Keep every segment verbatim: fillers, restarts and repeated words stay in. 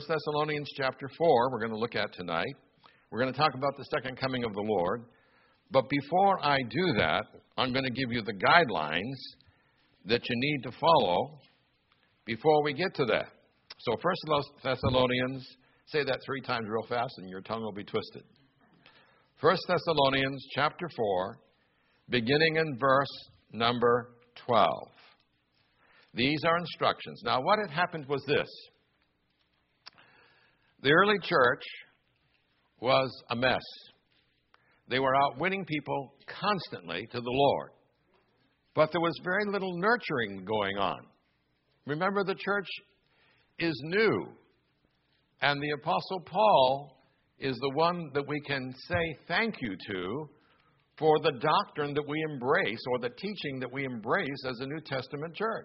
Thessalonians chapter four, we're going to look at tonight. We're going to talk about the second coming of the Lord. But before I do that, I'm going to give you the guidelines that you need to follow before we get to that. So First Thessalonians, say that three times real fast and your tongue will be twisted. First Thessalonians chapter four, beginning in verse number twelve. These are instructions. Now, what had happened was this. The early church was a mess. They were out winning people constantly to the Lord. But there was very little nurturing going on. Remember, the church is new. And the Apostle Paul is the one that we can say thank you to for the doctrine that we embrace, or the teaching that we embrace as a New Testament church.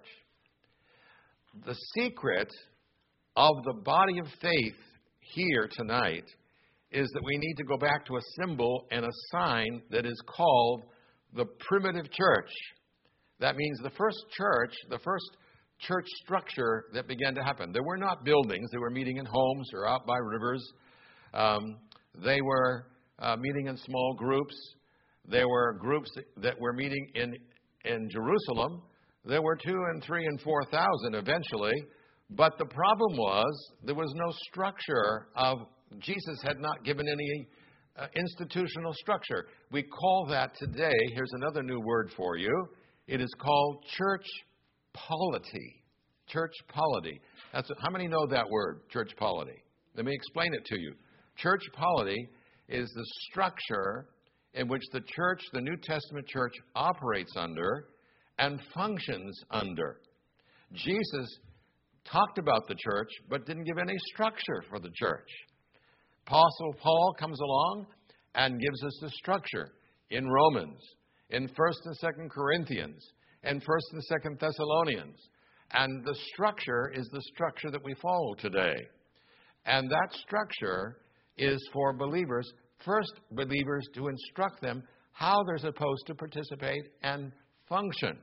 The secret of the body of faith here tonight is that we need to go back to a symbol and a sign that is called the primitive church. That means the first church, the first church structure that began to happen. There were not buildings. They were meeting in homes or out by rivers. Um, they were uh, meeting in small groups. There were groups that were meeting in, in Jerusalem. There were two and three and four thousand eventually. But the problem was there was no structure of, Jesus had not given any uh, institutional structure. We call that today, here's another new word for you. It is called church polity. Church polity. That's, how many know that word, church polity? Let me explain it to you. Church polity is the structure in which the church, the New Testament church, operates under and functions under. Jesus talked about the church, but didn't give any structure for the church. Apostle Paul comes along and gives us the structure in Romans, in First and Second Corinthians, and First and Second Thessalonians. And the structure is the structure that we follow today. And that structure is for believers, first believers, to instruct them how they're supposed to participate and function.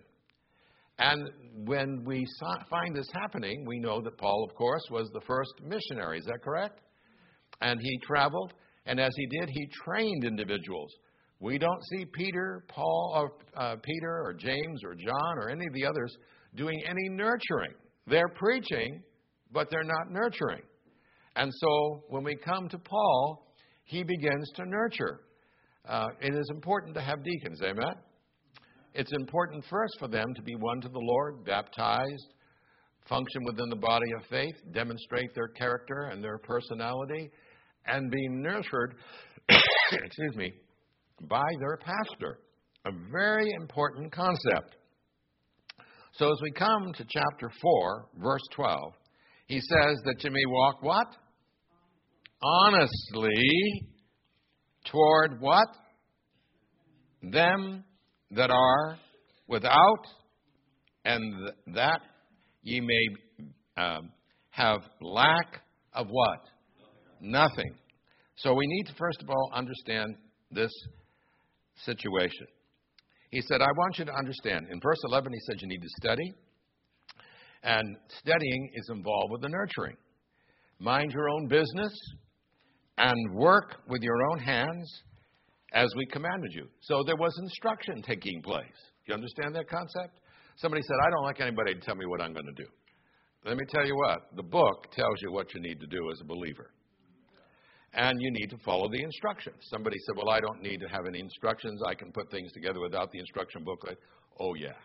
And when we find this happening, we know that Paul, of course, was the first missionary. Is that correct? And he traveled, and as he did, he trained individuals. We don't see Peter, Paul, or uh, Peter, or James, or John, or any of the others doing any nurturing. They're preaching, but they're not nurturing. And so when we come to Paul, he begins to nurture. Uh, it is important to have deacons, amen? It's important first for them to be won to the Lord, baptized, function within the body of faith, demonstrate their character and their personality, and be nurtured, excuse me, by their pastor. A very important concept. So as we come to chapter four, verse twelve, he says that you may walk what? Honestly toward what? Them that are without, and that ye may um, have lack of what? Nothing. So we need to first of all understand this situation. He said, I want you to understand. In verse eleven, he said you need to study. And studying is involved with the nurturing. Mind your own business and work with your own hands as we commanded you. So there was instruction taking place. You understand that concept? Somebody said, I don't like anybody to tell me what I'm going to do. Let me tell you what. The book tells you what you need to do as a believer. And you need to follow the instructions. Somebody said, well, I don't need to have any instructions. I can put things together without the instruction booklet. Oh, yeah.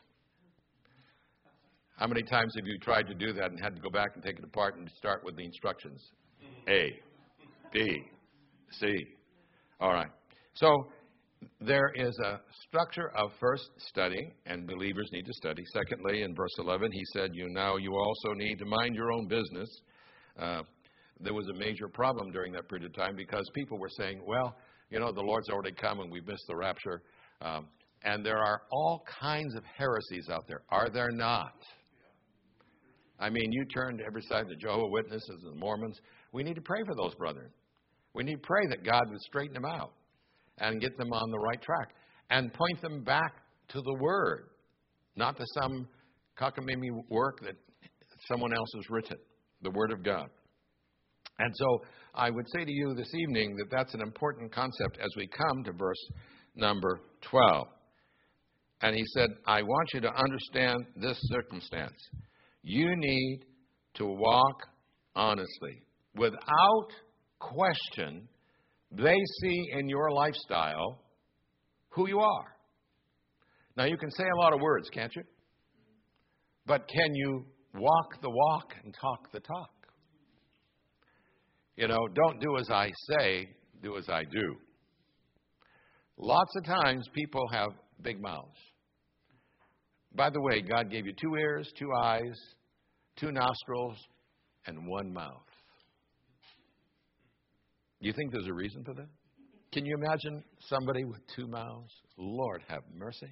How many times have you tried to do that and had to go back and take it apart and start with the instructions? A, B, C. All right. So there is a structure of first studying, and believers need to study. Secondly, in verse eleven, he said, you now you also need to mind your own business. Uh, there was a major problem during that period of time because people were saying, well, you know, the Lord's already come and we've missed the rapture. Um, and there are all kinds of heresies out there. Are there not? I mean, you turn to every side, the Jehovah's Witnesses and the Mormons. We need to pray for those brethren. We need to pray that God would straighten them out and get them on the right track and point them back to the Word, not to some cockamamie work that someone else has written, the Word of God. And so I would say to you this evening that that's an important concept as we come to verse number twelve. And he said, I want you to understand this circumstance. You need to walk honestly. Without question, they see in your lifestyle who you are. Now, you can say a lot of words, can't you? But can you walk the walk and talk the talk? You know, don't do as I say, do as I do. Lots of times people have big mouths. By the way, God gave you two ears, two eyes, two nostrils, and one mouth. Do you think there's a reason for that? Can you imagine somebody with two mouths? Lord, have mercy.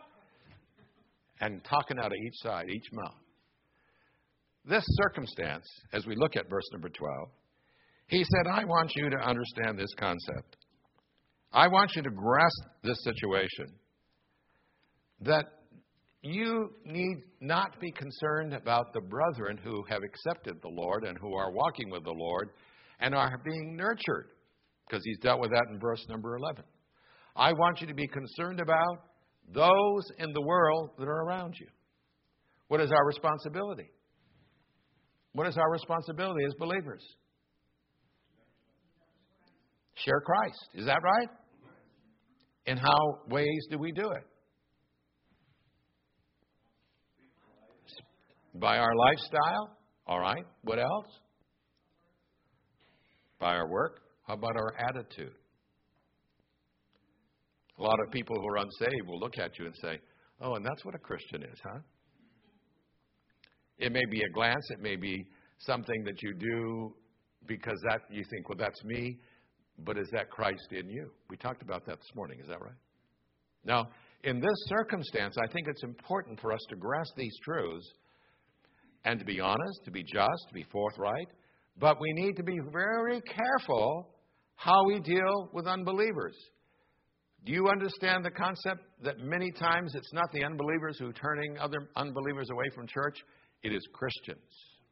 And talking out of each side, each mouth. This circumstance, as we look at verse number twelve, he said, I want you to understand this concept. I want you to grasp this situation. That you need not be concerned about the brethren who have accepted the Lord and who are walking with the Lord and are being nurtured, because he's dealt with that in verse number eleven. I want you to be concerned about those in the world that are around you. What is our responsibility? What is our responsibility as believers? Share Christ. Is that right? In how ways do we do it? By our lifestyle. All right. What else? By our work. How about our attitude? A lot of people who are unsaved will look at you and say, oh, and that's what a Christian is, huh? It may be a glance. It may be something that you do because that you think, well, that's me. But is that Christ in you? We talked about that this morning. Is that right? Now, in this circumstance, I think it's important for us to grasp these truths and to be honest, to be just, to be forthright. But we need to be very careful how we deal with unbelievers. Do you understand the concept that many times it's not the unbelievers who are turning other unbelievers away from church? It is Christians.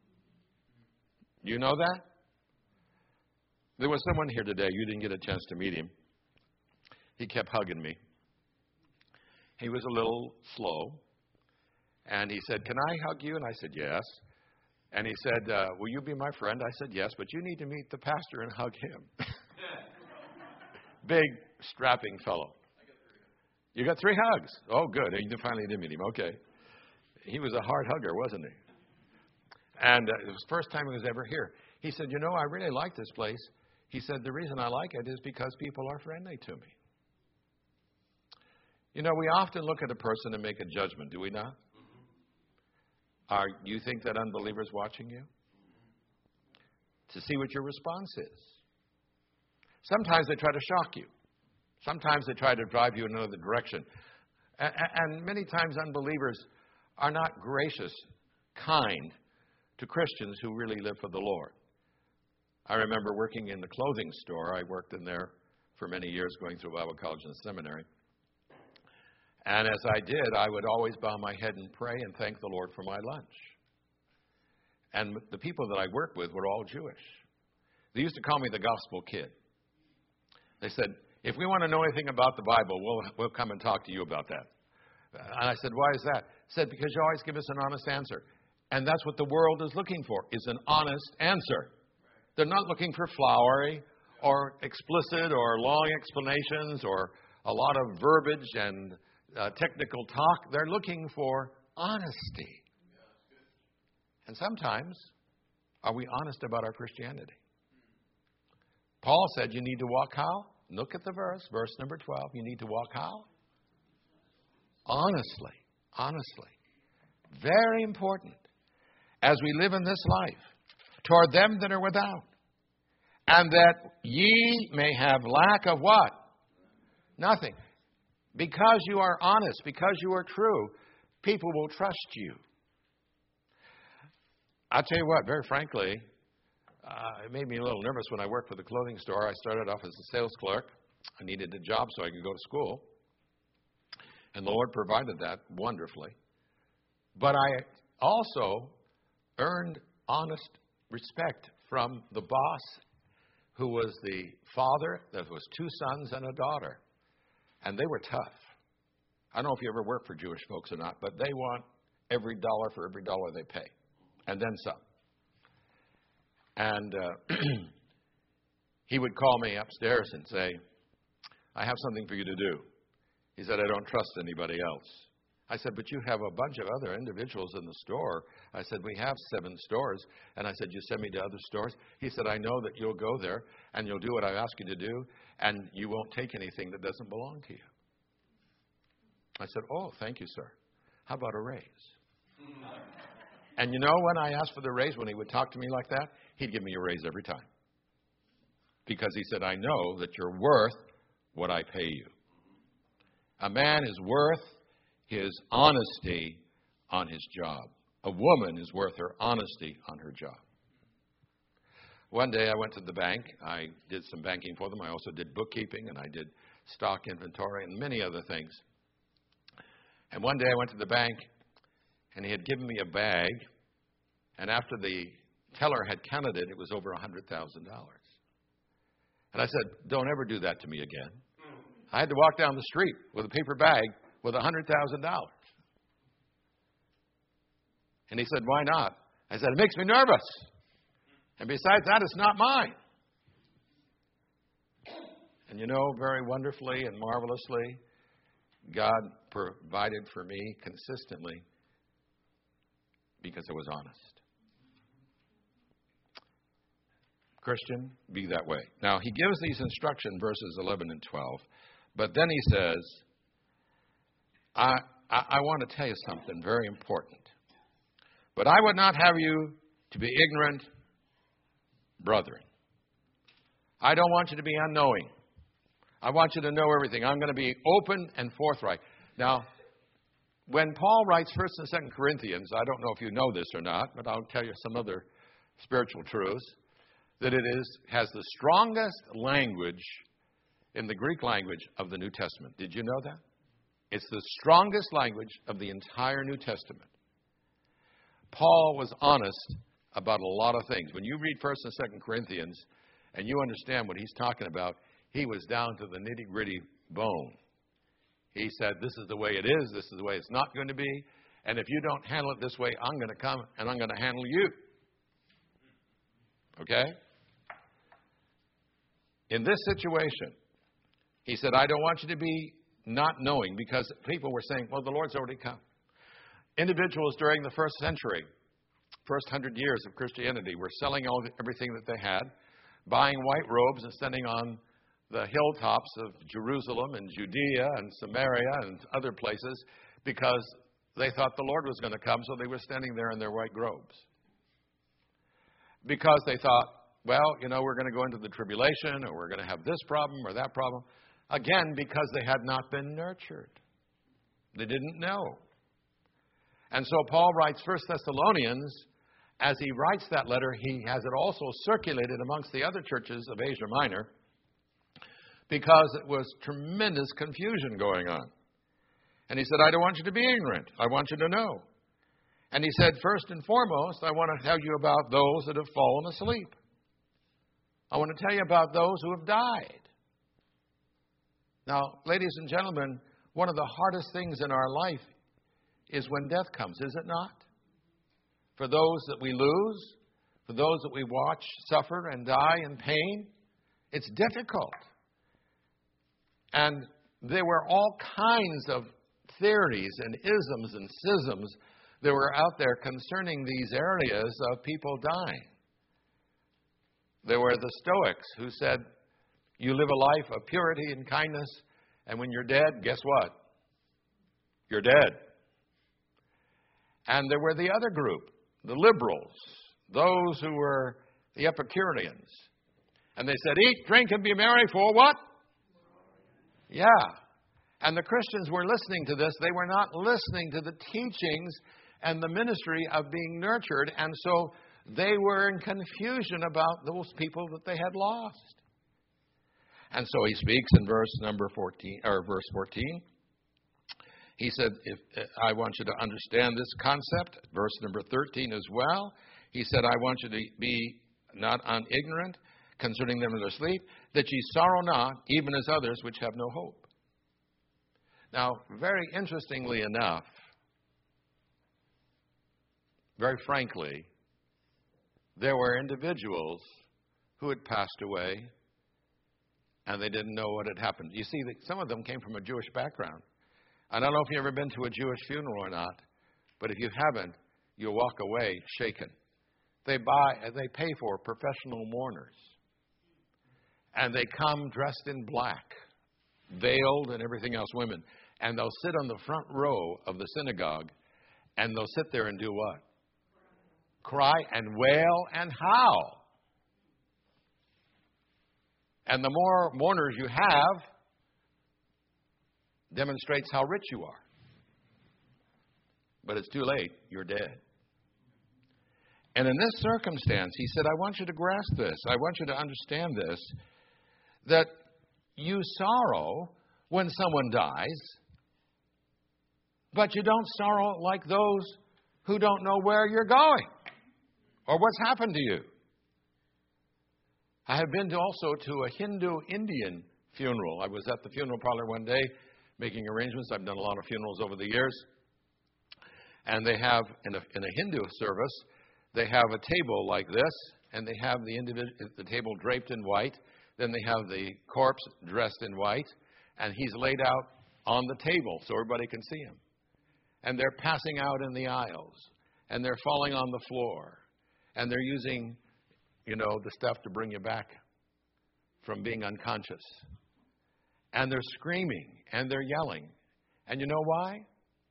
Do you know that? There was someone here today. You didn't get a chance to meet him. He kept hugging me. He was a little slow. And he said, can I hug you? And I said, yes. And he said, uh, will you be my friend? I said, yes, but you need to meet the pastor and hug him. Big, strapping fellow. You got three hugs. Oh, good. You finally did meet him. Okay. He was a hard hugger, wasn't he? And uh, it was the first time he was ever here. He said, you know, I really like this place. He said, the reason I like it is because people are friendly to me. You know, we often look at a person and make a judgment, do we not? Are you think that unbelievers watching you? To see what your response is. Sometimes they try to shock you. Sometimes they try to drive you in another direction. And, and many times unbelievers are not gracious, kind to Christians who really live for the Lord. I remember working in the clothing store. I worked in there for many years, going through Bible college and seminary. And as I did, I would always bow my head and pray and thank the Lord for my lunch. And the people that I worked with were all Jewish. They used to call me the gospel kid. They said, if we want to know anything about the Bible, we'll, we'll come and talk to you about that. And I said, why is that? He said, because you always give us an honest answer. And that's what the world is looking for, is an honest answer. They're not looking for flowery or explicit or long explanations or a lot of verbiage and uh, technical talk. They're looking for honesty. And sometimes, are we honest about our Christianity? Paul said you need to walk how? Look at the verse, verse number twelve. You need to walk how? Honestly. Honestly. Very important. As we live in this life, toward them that are without, and that ye may have lack of what? Nothing. Because you are honest, because you are true, people will trust you. I'll tell you what, very frankly, uh, it made me a little nervous when I worked for the clothing store. I started off as a sales clerk. I needed a job so I could go to school. And the Lord provided that wonderfully. But I also earned honest respect from the boss who was the father, that was two sons and a daughter. And they were tough. I don't know if you ever worked for Jewish folks or not, but they want every dollar for every dollar they pay. And then some. And uh, he would call me upstairs and say, I have something for you to do. He said, I don't trust anybody else. I said, but you have a bunch of other individuals in the store. I said, we have seven stores. And I said, you send me to other stores? He said, I know that you'll go there and you'll do what I ask you to do, and you won't take anything that doesn't belong to you. I said, oh, thank you, sir. How about a raise? And you know, when I asked for the raise, when he would talk to me like that, he'd give me a raise every time. Because he said, I know that you're worth what I pay you. A man is worth his honesty on his job. A woman is worth her honesty on her job. One day I went to the bank. I did some banking for them. I also did bookkeeping, and I did stock inventory and many other things. And one day I went to the bank, and he had given me a bag, and after the teller had counted it, it was over one hundred thousand dollars. And I said, don't ever do that to me again. I had to walk down the street with a paper bag with one hundred thousand dollars. And he said, why not? I said, it makes me nervous. And besides that, it's not mine. And you know, very wonderfully and marvelously, God provided for me consistently because I was honest. Christian, be that way. Now, he gives these instructions, verses eleven and twelve. But then he says, I, I, I want to tell you something very important. But I would not have you to be ignorant, brethren. I don't want you to be unknowing. I want you to know everything. I'm going to be open and forthright. Now, when Paul writes First and Second Corinthians, I don't know if you know this or not, but I'll tell you some other spiritual truths, that it is has the strongest language in the Greek language of the New Testament. Did you know that? It's the strongest language of the entire New Testament. Paul was honest about a lot of things. When you read First and Second Corinthians and you understand what he's talking about, he was down to the nitty-gritty bone. He said, this is the way it is, this is the way it's not going to be, and if you don't handle it this way, I'm going to come and I'm going to handle you. Okay? In this situation, he said, I don't want you to be not knowing, because people were saying, well, the Lord's already come. Individuals during the first century, first hundred years of Christianity, were selling all everything that they had, buying white robes and standing on the hilltops of Jerusalem and Judea and Samaria and other places because they thought the Lord was going to come, so they were standing there in their white robes. Because they thought, well, you know, we're going to go into the tribulation, or we're going to have this problem or that problem. Again, because they had not been nurtured. They didn't know. And so Paul writes First Thessalonians. As he writes that letter, he has it also circulated amongst the other churches of Asia Minor, because it was tremendous confusion going on. And he said, I don't want you to be ignorant. I want you to know. And he said, first and foremost, I want to tell you about those that have fallen asleep. I want to tell you about those who have died. Now, ladies and gentlemen, one of the hardest things in our life is when death comes, is it not? For those that we lose, for those that we watch suffer and die in pain, it's difficult. And there were all kinds of theories and isms and schisms that were out there concerning these areas of people dying. There were the Stoics who said, you live a life of purity and kindness, and when you're dead, guess what? You're dead. And there were the other group, the liberals, those who were the Epicureans. And they said, eat, drink, and be merry for what? Yeah. And the Christians were listening to this. They were not listening to the teachings and the ministry of being nurtured. And so they were in confusion about those people that they had lost. And so he speaks in verse number fourteen, or verse fourteen. He said, if, I want you to understand this concept. Verse number thirteen as well. He said, I want you to be not unignorant concerning them in their sleep, that ye sorrow not, even as others which have no hope. Now, very interestingly enough, very frankly, there were individuals who had passed away and they didn't know what had happened. You see, some of them came from a Jewish background. I don't know if you've ever been to a Jewish funeral or not, but if you haven't, you'll walk away shaken. They buy, they pay for professional mourners. And they come dressed in black, veiled and everything else, women. And they'll sit on the front row of the synagogue, and they'll sit there and do what? Cry and wail and howl. And the more mourners you have, demonstrates how rich you are. But it's too late. You're dead. And in this circumstance, he said, I want you to grasp this. I want you to understand this, that you sorrow when someone dies, but you don't sorrow like those who don't know where you're going or what's happened to you. I have been to also to a Hindu Indian funeral. I was at the funeral parlor one day making arrangements. I've done a lot of funerals over the years. And they have, in a, in a Hindu service, they have a table like this, and they have the, individ- the table draped in white. Then they have the corpse dressed in white, and he's laid out on the table so everybody can see him. And they're passing out in the aisles, and they're falling on the floor, and they're using, you know, the stuff to bring you back from being unconscious. And they're screaming, and they're yelling. And you know why?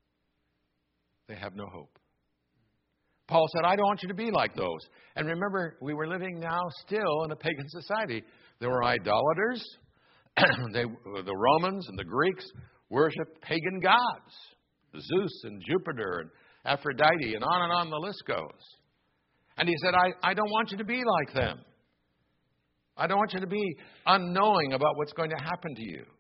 They have no hope. Paul said, I don't want you to be like those. And remember, we were living now still in a pagan society. There were idolaters. they, the Romans and the Greeks worshiped pagan gods. Zeus and Jupiter and Aphrodite, and on and on the list goes. And he said, I, I don't want you to be like them. I don't want you to be unknowing about what's going to happen to you.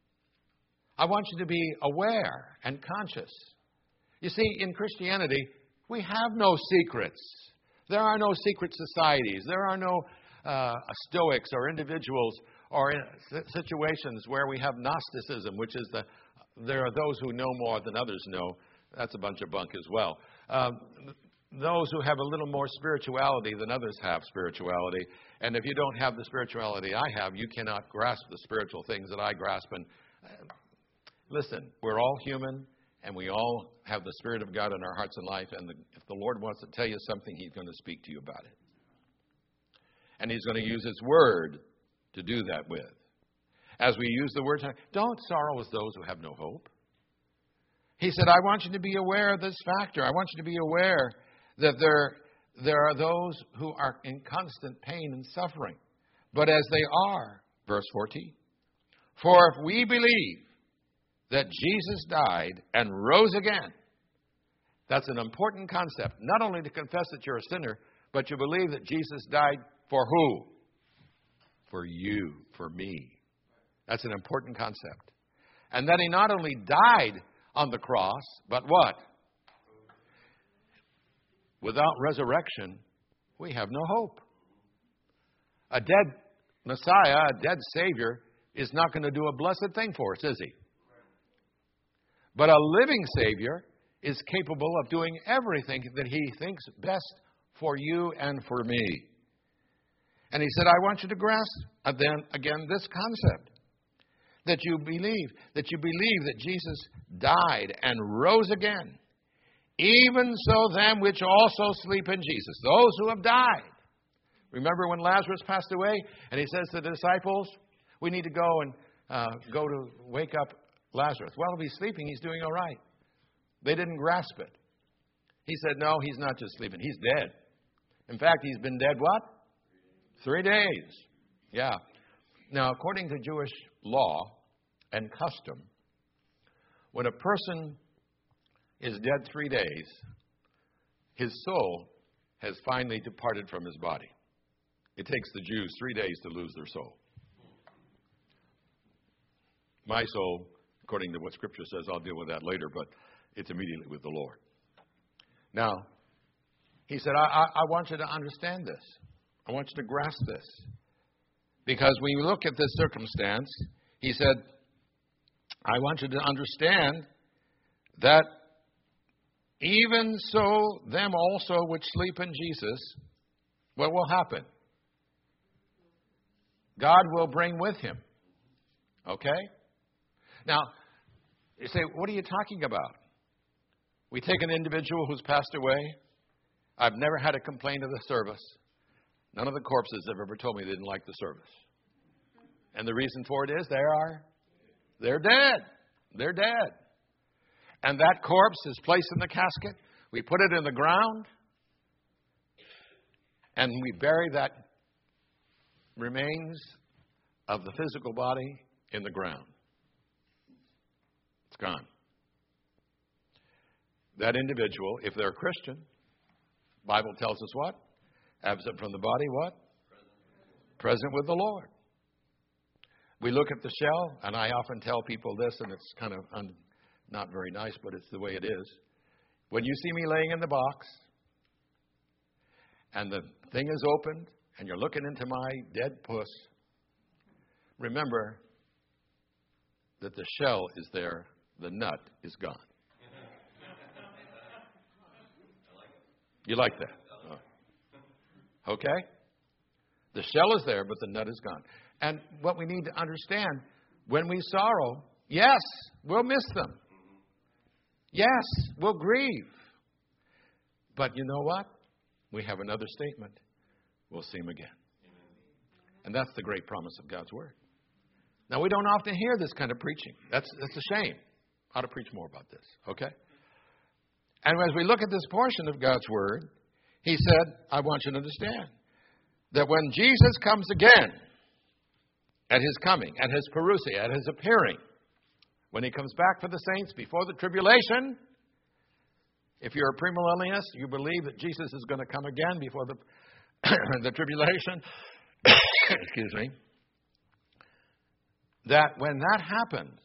I want you to be aware and conscious. You see, in Christianity, we have no secrets. There are no secret societies. There are no uh, Stoics or individuals or in situations where we have Gnosticism, which is the, there are those who know more than others know. That's a bunch of bunk as well. Um, those who have a little more spirituality than others have spirituality. And if you don't have the spirituality I have, you cannot grasp the spiritual things that I grasp. And uh, listen, we're all human. And we all have the Spirit of God in our hearts and life. And the, if the Lord wants to tell you something, He's going to speak to you about it. And He's going to use His Word to do that with. As we use the word, don't sorrow as those who have no hope. He said, I want you to be aware of this factor. I want you to be aware that there, there are those who are in constant pain and suffering. But as they are, verse fourteen, for if we believe that Jesus died and rose again. That's an important concept. Not only to confess that you're a sinner, but you believe that Jesus died for who? For you, for me. That's an important concept. And that He not only died on the cross, but what? Without resurrection, we have no hope. A dead Messiah, a dead Savior, is not going to do a blessed thing for us, is He? But a living Savior is capable of doing everything that He thinks best for you and for me. And He said, I want you to grasp uh, then again this concept. That you believe, that you believe that Jesus died and rose again. Even so them which also sleep in Jesus. Those who have died. Remember when Lazarus passed away? And He says to the disciples, we need to go and uh, go to wake up Lazarus. Well, if he's sleeping, he's doing all right. They didn't grasp it. He said, no, he's not just sleeping. He's dead. In fact, he's been dead what? Three days. Yeah. Now, according to Jewish law and custom, when a person is dead three days, his soul has finally departed from his body. It takes the Jews three days to lose their soul. My soul, according to what Scripture says, I'll deal with that later, but it's immediately with the Lord. Now, he said, I, I, I want you to understand this. I want you to grasp this. Because when you look at this circumstance, he said, I want you to understand that even so, them also which sleep in Jesus, what will happen? God will bring with him. Okay? Now, you say, what are you talking about? We take an individual who's passed away. I've never had a complaint of the service. None of the corpses have ever told me they didn't like the service. And the reason for it is they are, they're dead. They're dead. And that corpse is placed in the casket. We put it in the ground. And we bury that remains of the physical body in the ground. It's gone. That individual, if they're a Christian, Bible tells us what? Absent from the body, what? Present. Present with the Lord. We look at the shell, and I often tell people this, and it's kind of un, not very nice, but it's the way it is. When you see me laying in the box, and the thing is opened, and you're looking into my dead puss, remember that the shell is there, the nut is gone. You like that? Oh. Okay? The shell is there, but the nut is gone. And what we need to understand, when we sorrow, yes, we'll miss them. Yes, we'll grieve. But you know what? We have another statement. We'll see him again. And that's the great promise of God's Word. Now, we don't often hear this kind of preaching. That's, that's a shame. I ought to preach more about this, okay? And as we look at this portion of God's Word, he said, I want you to understand that when Jesus comes again, at his coming, at his parousia, at his appearing, when he comes back for the saints before the tribulation, if you're a premillennialist, you believe that Jesus is going to come again before the, the tribulation, excuse me, that when that happens,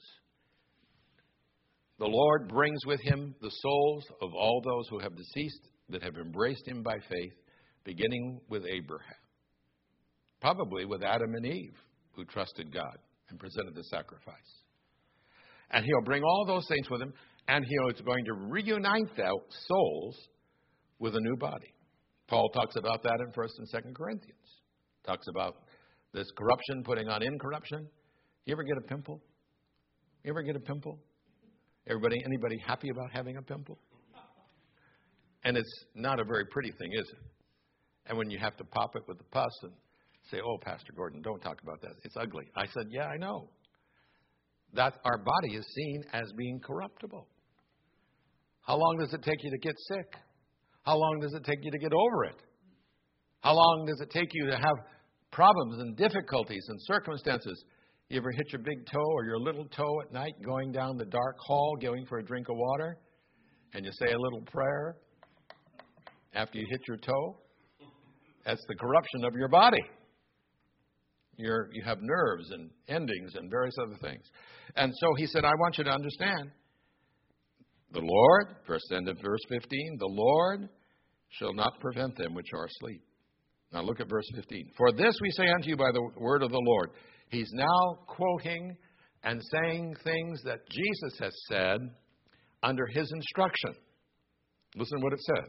the Lord brings with him the souls of all those who have deceased that have embraced him by faith, beginning with Abraham. Probably with Adam and Eve, who trusted God and presented the sacrifice. And he'll bring all those saints with him, and he is going to reunite those souls with a new body. Paul talks about that in First and Second Corinthians. Talks about this corruption putting on incorruption. You ever get a pimple? You ever get a pimple? Everybody, anybody happy about having a pimple? And it's not a very pretty thing, is it? And when you have to pop it with the pus and say, oh, Pastor Gordon, don't talk about that. It's ugly. I said, yeah, I know. That our body is seen as being corruptible. How long does it take you to get sick? How long does it take you to get over it? How long does it take you to have problems and difficulties and circumstances? You ever hit your big toe or your little toe at night going down the dark hall, going for a drink of water, and you say a little prayer after you hit your toe? That's the corruption of your body. You're, you have nerves and endings and various other things. And so he said, I want you to understand, the Lord, first end of verse fifteen, the Lord shall not prevent them which are asleep. Now look at verse fifteen. For this we say unto you by the word of the Lord. He's now quoting and saying things that Jesus has said under his instruction. Listen what it says.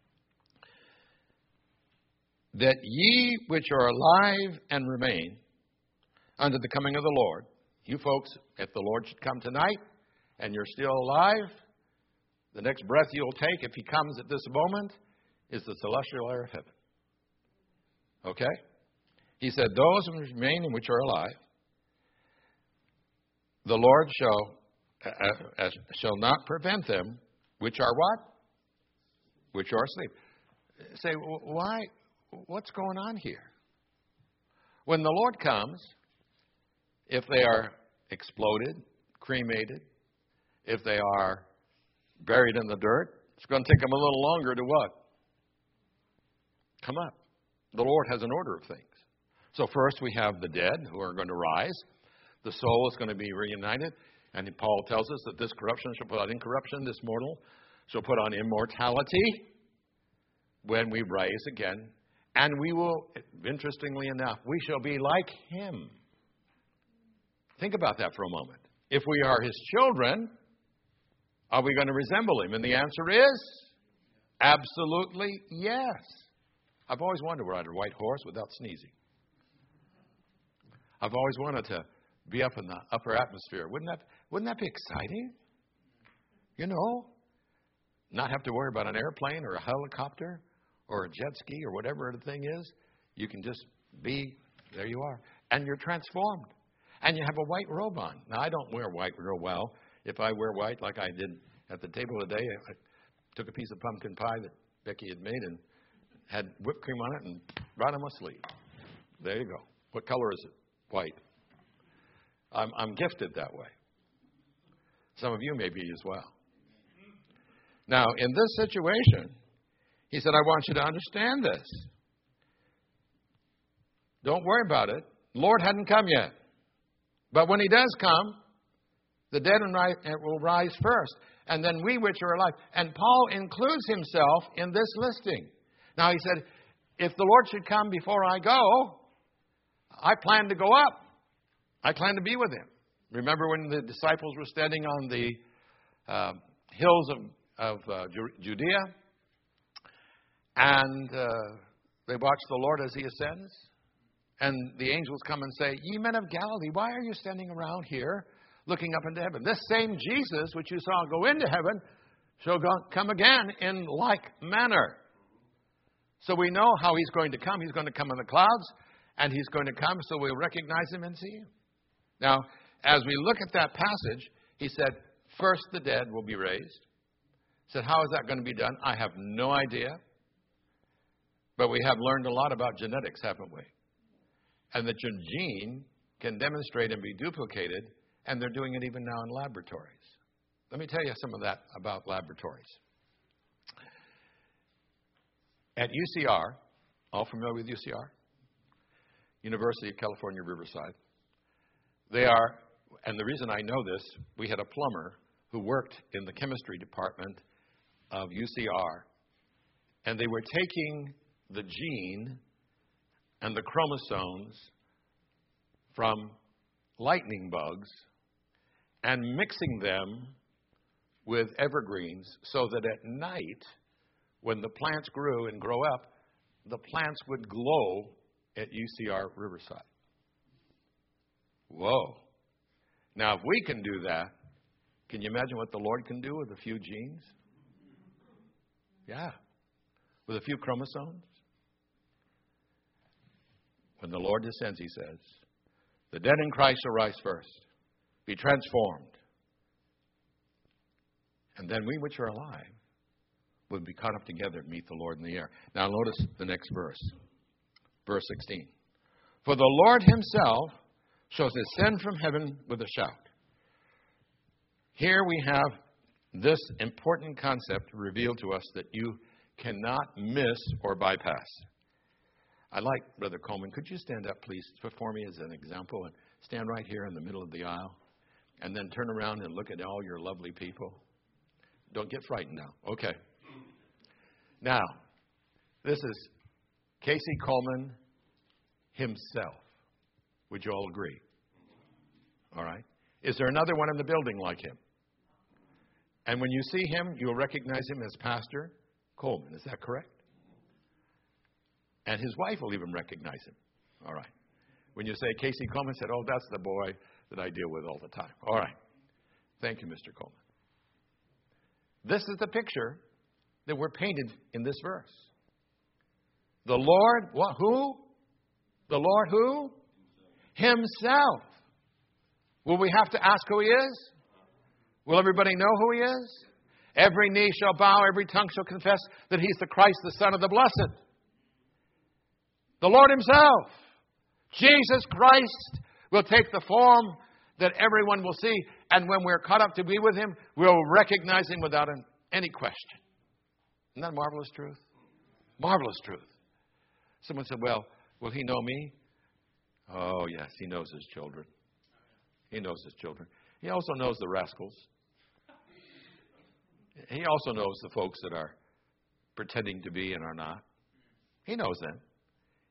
That ye which are alive and remain unto the coming of the Lord. You folks, if the Lord should come tonight and you're still alive, the next breath you'll take, if he comes at this moment, is the celestial air of heaven. Okay? He said, those who remain and which are alive, the Lord shall uh, uh, shall not prevent them which are what? Which are asleep. Say, why? What's going on here? When the Lord comes, if they are exploded, cremated, if they are buried in the dirt, it's going to take them a little longer to what? Come up. The Lord has an order of things. So first we have the dead who are going to rise. The soul is going to be reunited. And Paul tells us that this corruption shall put on incorruption, this mortal shall put on immortality when we rise again And we will, interestingly enough, we shall be like him. Think about that for a moment. If we are his children, are we going to resemble him? And the answer is absolutely yes. I've always wondered where I'd ride a white horse without sneezing. I've always wanted to be up in the upper atmosphere. Wouldn't that, wouldn't that be exciting? You know, not have to worry about an airplane or a helicopter or a jet ski or whatever the thing is. You can just be, there you are. And you're transformed. And you have a white robe on. Now, I don't wear white real well. If I wear white like I did at the table today, I took a piece of pumpkin pie that Becky had made and had whipped cream on it and right on my sleeve. There you go. What color is it? White. I'm, I'm gifted that way. Some of you may be as well. Now, in this situation, he said, I want you to understand this. Don't worry about it. The Lord hadn't come yet. But when he does come, the dead will rise first, and then we which are alive. And Paul includes himself in this listing. Now, he said, if the Lord should come before I go, I plan to go up. I plan to be with him. Remember when the disciples were standing on the uh, hills of, of uh, Judea, and uh, they watched the Lord as he ascends? And the angels come and say, ye men of Galilee, why are you standing around here looking up into heaven? This same Jesus, which you saw go into heaven, shall go, come again in like manner. So we know how he's going to come. He's going to come in the clouds, and he's going to come so we'll recognize him and see him. Now, as we look at that passage, he said, first the dead will be raised. He said, how is that going to be done? I have no idea. But we have learned a lot about genetics, haven't we? And that your gene can demonstrate and be duplicated, and they're doing it even now in laboratories. Let me tell you some of that about laboratories. At U C R, all familiar with U C R? University of California, Riverside. They are, and the reason I know this, we had a plumber who worked in the chemistry department of U C R, and they were taking the gene and the chromosomes from lightning bugs and mixing them with evergreens so that at night, when the plants grew and grow up, the plants would glow at U C R Riverside. Whoa. Now, if we can do that, can you imagine what the Lord can do with a few genes? Yeah. With a few chromosomes? When the Lord descends, he says, the dead in Christ shall rise first, be transformed. And then we which are alive will be caught up together to meet the Lord in the air. Now notice the next verse, verse sixteen. For the Lord himself shall descend from heaven with a shout. Here we have this important concept revealed to us that you cannot miss or bypass. I'd like, Brother Coleman, could you stand up, please, before me as an example, and stand right here in the middle of the aisle, and then turn around and look at all your lovely people. Don't get frightened now. Okay. Now, this is Casey Coleman himself. Would you all agree? All right. Is there another one in the building like him? And when you see him, you'll recognize him as Pastor Coleman. Is that correct? And his wife will even recognize him. All right. When you say Casey Coleman, said, oh, that's the boy that I deal with all the time. All right. Thank you, Mister Coleman. This is the picture that we're painted in this verse. The Lord, what, who? The Lord who? Himself. Will we have to ask who he is? Will everybody know who he is? Every knee shall bow, every tongue shall confess that he's the Christ, the Son of the Blessed. The Lord himself, Jesus Christ, will take the form that everyone will see. And when we're caught up to be with him, we'll recognize him without an, any question. Isn't that marvelous truth? Marvelous truth. Someone said, well, will he know me? Oh, yes, he knows his children. He knows his children. He also knows the rascals. He also knows the folks that are pretending to be and are not. He knows them.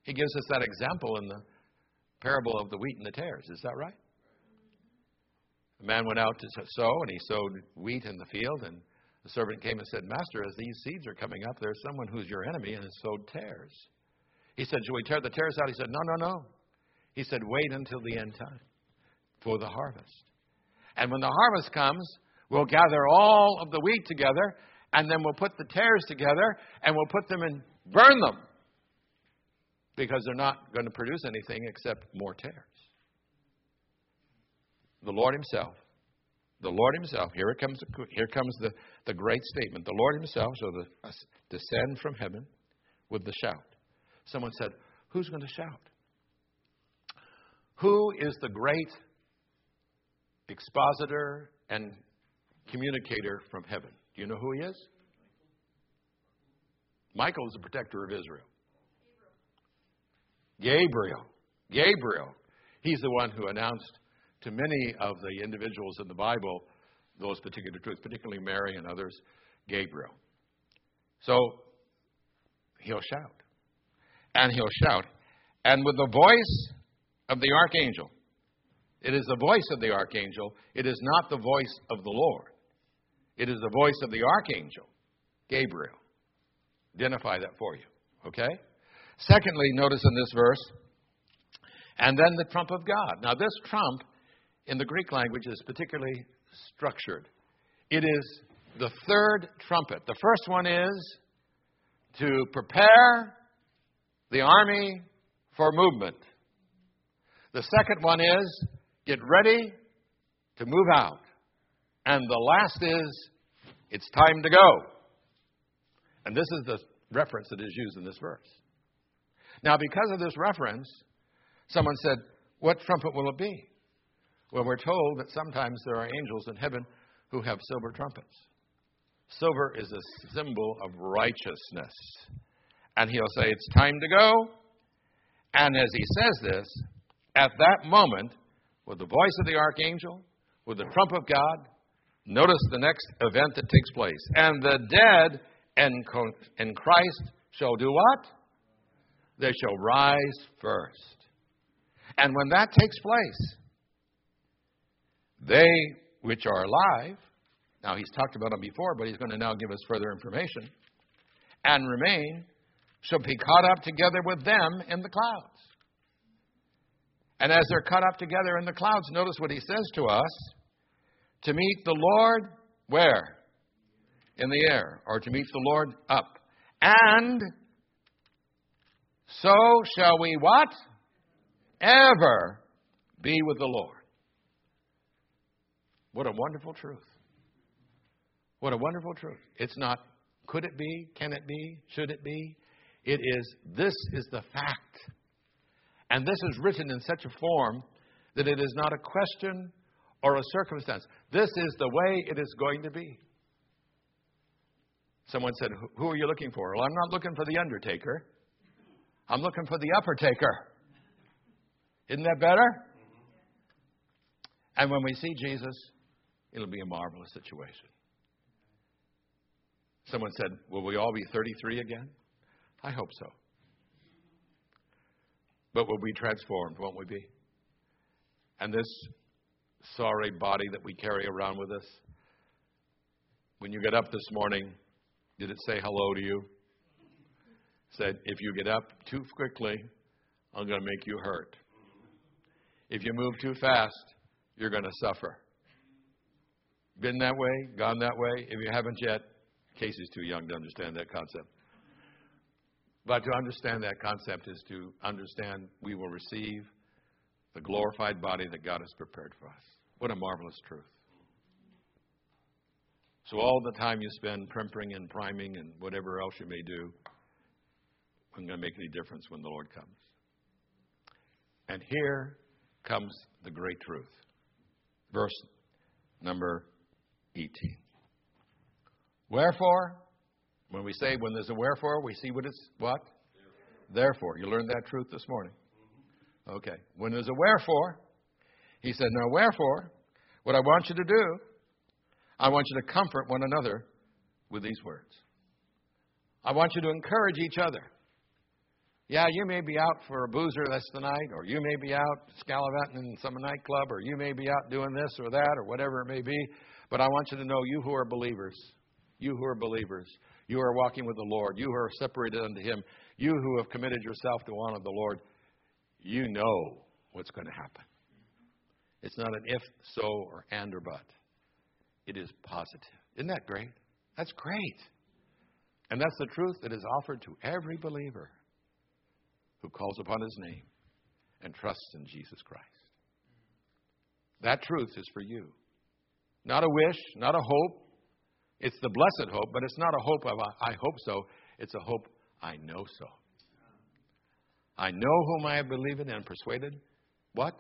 He gives us that example in the parable of the wheat and the tares. Is that right? The man went out to sow, and he sowed wheat in the field, and the servant came and said, Master, as these seeds are coming up, there's someone who's your enemy and has sowed tares. He said, should we tear the tares out? He said, no, no, no. He said, wait until the end time for the harvest. And when the harvest comes, we'll gather all of the wheat together, and then we'll put the tares together, and we'll put them and burn them, because they're not going to produce anything except more tares. The Lord himself, the Lord himself, here it comes, here comes the, the great statement. The Lord himself shall descend from heaven with the shout. Someone said, who's going to shout? Who is the great expositor and communicator from heaven? Do you know who he is? Michael is the protector of Israel. Gabriel. Gabriel. He's the one who announced to many of the individuals in the Bible those particular truths, particularly Mary and others, Gabriel. So he'll shout. And he'll shout. And with the voice of the archangel, it is the voice of the archangel. It is not the voice of the Lord. It is the voice of the archangel, Gabriel. Identify that for you. Okay? Secondly, notice in this verse, and then the trump of God. Now, this trump in the Greek language is particularly structured. It is the third trumpet. The first one is to prepare the army for movement. The second one is get ready to move out. And the last is it's time to go. And this is the reference that is used in this verse. Now, because of this reference, someone said, what trumpet will it be? Well, we're told that sometimes there are angels in heaven who have silver trumpets. Silver is a symbol of righteousness. And he'll say, it's time to go. And as he says this, at that moment, with the voice of the archangel, with the trump of God, notice the next event that takes place. And the dead in Christ shall do what? They shall rise first. And when that takes place, they which are alive, now he's talked about them before, but he's going to now give us further information, and remain, shall be caught up together with them in the clouds. And as they're caught up together in the clouds, notice what he says to us, to meet the Lord, where? In the air, or to meet the Lord up. And so shall we what? Ever be with the Lord. What a wonderful truth. What a wonderful truth. It's not, could it be? Can it be? Should it be? It is, this is the fact. And this is written in such a form that it is not a question or a circumstance. This is the way it is going to be. Someone said, who are you looking for? Well, I'm not looking for the undertaker. I'm looking for the upper taker. Isn't that better? And when we see Jesus, it'll be a marvelous situation. Someone said, will we all be thirty-three again? I hope so. But we'll be transformed, won't we be? And this sorry body that we carry around with us, when you get up this morning, did it say hello to you? It said, if you get up too quickly, I'm going to make you hurt. If you move too fast, you're going to suffer. Been that way? Gone that way? If you haven't yet, Casey's too young to understand that concept. But to understand that concept is to understand we will receive the glorified body that God has prepared for us. What a marvelous truth. So all the time you spend primping and priming and whatever else you may do, isn't going to make any difference when the Lord comes. And here comes the great truth. Verse number eighteen. Wherefore, when we say when there's a wherefore, we see what it's what? Therefore. Therefore. You learned that truth this morning. Okay. When there's a wherefore, he said, now wherefore, what I want you to do, I want you to comfort one another with these words. I want you to encourage each other. Yeah, you may be out for a boozer this tonight, or you may be out scalavanting in some nightclub, or you may be out doing this or that, or whatever it may be. But I want you to know, you who are believers, you who are believers, you who are walking with the Lord, you who are separated unto Him, you who have committed yourself to honor the Lord, you know what's going to happen. It's not an if, so, or and, or but. It is positive. Isn't that great? That's great. And that's the truth that is offered to every believer who calls upon His name and trusts in Jesus Christ. That truth is for you. Not a wish, not a hope. It's the blessed hope, but it's not a hope of I hope so. It's a hope I know so. I know whom I have believed and persuaded. What?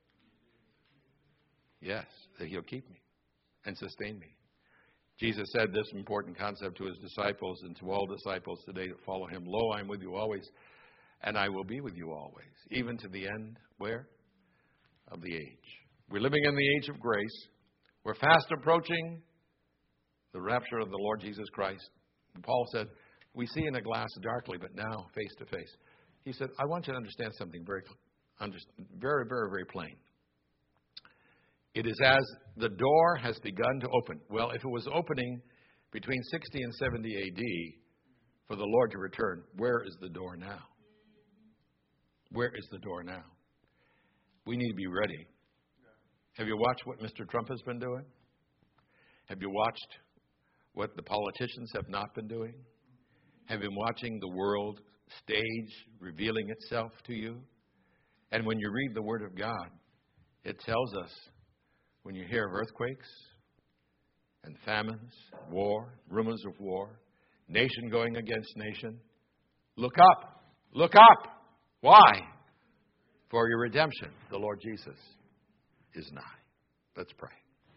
Yes, that He'll keep me and sustain me. Jesus said this important concept to His disciples and to all disciples today that follow Him. Lo, I am with you always, and I will be with you always, even to the end, where? Of the age. We're living in the age of grace. We're fast approaching the rapture of the Lord Jesus Christ. Paul said, we see in a glass darkly, but now face to face. He said, I want you to understand something very, very, very, very plain. It is as the door has begun to open. Well, if it was opening between sixty and seventy A D for the Lord to return, where is the door now? Where is the door now? We need to be ready. Have you watched what Mister Trump has been doing? Have you watched what the politicians have not been doing? Have you been watching the world stage revealing itself to you? And when you read the Word of God, it tells us, when you hear of earthquakes and famines, war, rumors of war, nation going against nation, look up, look up. Why? For your redemption, the Lord Jesus is nigh. Let's pray.